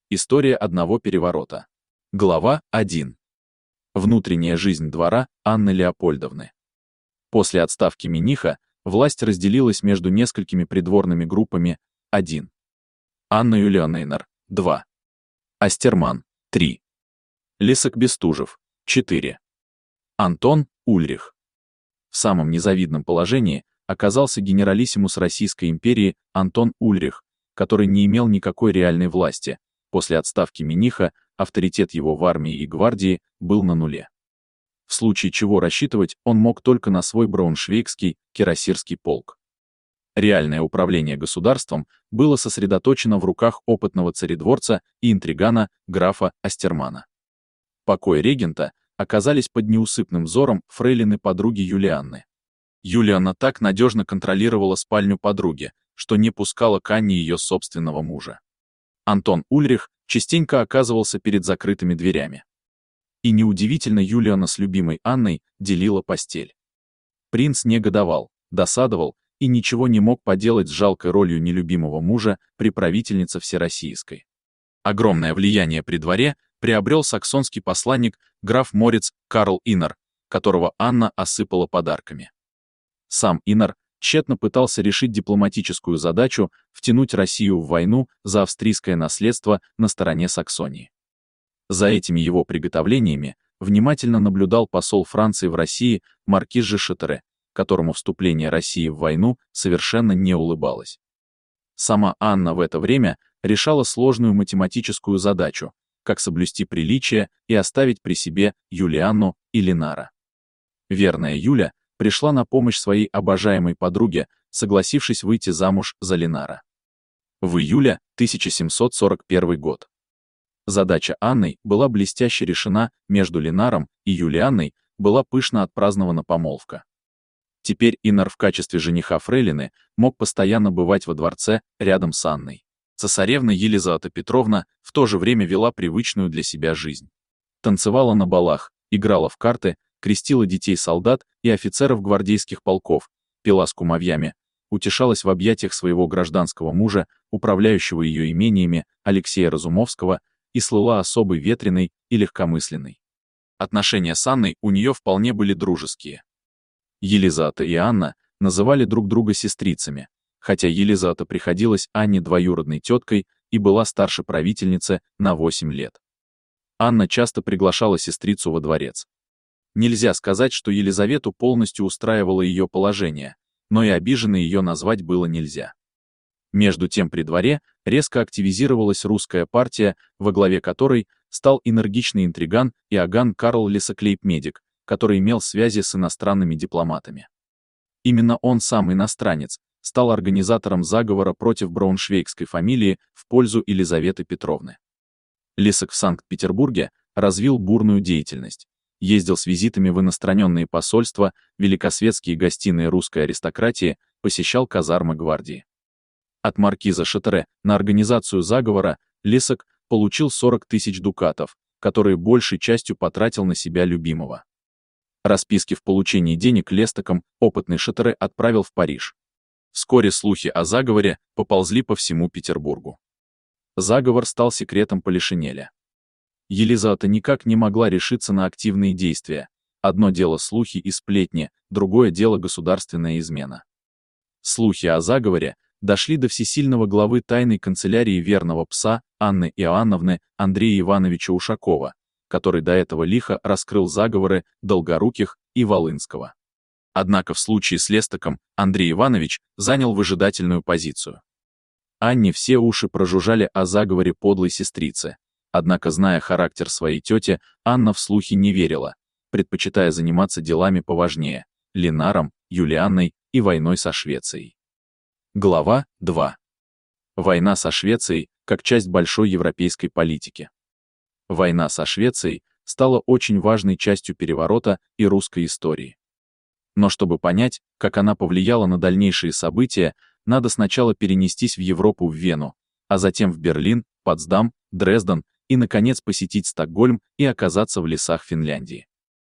История одного переворота. Глава 1. Внутренняя жизнь двора Анны Леопольдовны. После отставки Миниха власть разделилась между несколькими придворными группами. 1. Анна Юлианейнер. 2. Астерман. 3. Лисак-Бестужев. 4. Антон Ульрих. В самом незавидном положении оказался генералиссимус Российской империи Антон Ульрих, который не имел никакой реальной власти. После отставки Миниха авторитет его в армии и гвардии был на нуле. В случае чего рассчитывать он мог только на свой брауншвейгский кирасирский полк. Реальное управление государством было сосредоточено в руках опытного царедворца и интригана графа Астермана. Покои регента оказались под неусыпным взором фрейлины-подруги Юлианны. Юлианна так надежно контролировала спальню подруги, что не пускала к Анне ее собственного мужа. Антон Ульрих частенько оказывался перед закрытыми дверями. И неудивительно, Юлианна с любимой Анной делила постель. Принц негодовал, досадовал и ничего не мог поделать с жалкой ролью нелюбимого мужа при правительнице Всероссийской. Огромное влияние при дворе приобрел саксонский посланник граф Мориц Карл Иннер, которого Анна осыпала подарками. Сам Иннер тщетно пытался решить дипломатическую задачу втянуть Россию в войну за австрийское наследство на стороне Саксонии. За этими его приготовлениями внимательно наблюдал посол Франции в России маркиз де Шатере, которому вступление России в войну совершенно не улыбалось. Сама Анна в это время решала сложную математическую задачу, как соблюсти приличие и оставить при себе Юлианну и Ленара. Верная Юля пришла на помощь своей обожаемой подруге, согласившись выйти замуж за Ленара. В июле 1741 год. Задача Анны была блестяще решена, между Ленаром и Юлианной была пышно отпразднована помолвка. Теперь Иннер в качестве жениха фрейлины мог постоянно бывать во дворце рядом с Анной. Цесаревна Елизавета Петровна в то же время вела привычную для себя жизнь. Танцевала на балах, играла в карты, крестила детей солдат и офицеров гвардейских полков, пила с кумовьями, утешалась в объятиях своего гражданского мужа, управляющего ее имениями Алексея Разумовского, и слыла особой ветреной и легкомысленной. Отношения с Анной у нее вполне были дружеские. Елизавета и Анна называли друг друга сестрицами, хотя Елизавета приходилась Анне двоюродной теткой и была старше правительницы на 8 лет. Анна часто приглашала сестрицу во дворец. Нельзя сказать, что Елизавету полностью устраивало ее положение, но и обиженной ее назвать было нельзя. Между тем при дворе резко активизировалась русская партия, во главе которой стал энергичный интриган Иоганн Карл Лисак-Лейб-Медик, который имел связи с иностранными дипломатами. Именно он, сам иностранец, стал организатором заговора против брауншвейгской фамилии в пользу Елизаветы Петровны. Лисак в Санкт-Петербурге развил бурную деятельность. Ездил с визитами в иностраненные посольства, великосветские гостиные русской аристократии, посещал казармы гвардии. От маркиза Шатере на организацию заговора Лисак получил 40 тысяч дукатов, которые большей частью потратил на себя любимого. Расписки в получении денег Лестаком опытный Шатере отправил в Париж. Вскоре слухи о заговоре поползли по всему Петербургу. Заговор стал секретом Полишинеля. Елизавета никак не могла решиться на активные действия. Одно дело слухи и сплетни, другое дело государственная измена. Слухи о заговоре дошли до всесильного главы тайной канцелярии верного пса Анны Иоанновны Андрея Ивановича Ушакова, который до этого лихо раскрыл заговоры Долгоруких и Волынского. Однако в случае с Лестаком Андрей Иванович занял выжидательную позицию. Анне все уши прожужжали о заговоре подлой сестрицы. Однако, зная характер своей тети, Анна в слухи не верила, предпочитая заниматься делами поважнее – Ленаром, Юлианной и войной со Швецией. Глава 2. Война со Швецией как часть большой европейской политики. Война со Швецией стала очень важной частью переворота и русской истории. Но чтобы понять, как она повлияла на дальнейшие события, надо сначала перенестись в Европу, в Вену, а затем в Берлин, Потсдам, Дрезден и, наконец, посетить Стокгольм и оказаться в лесах Финляндии.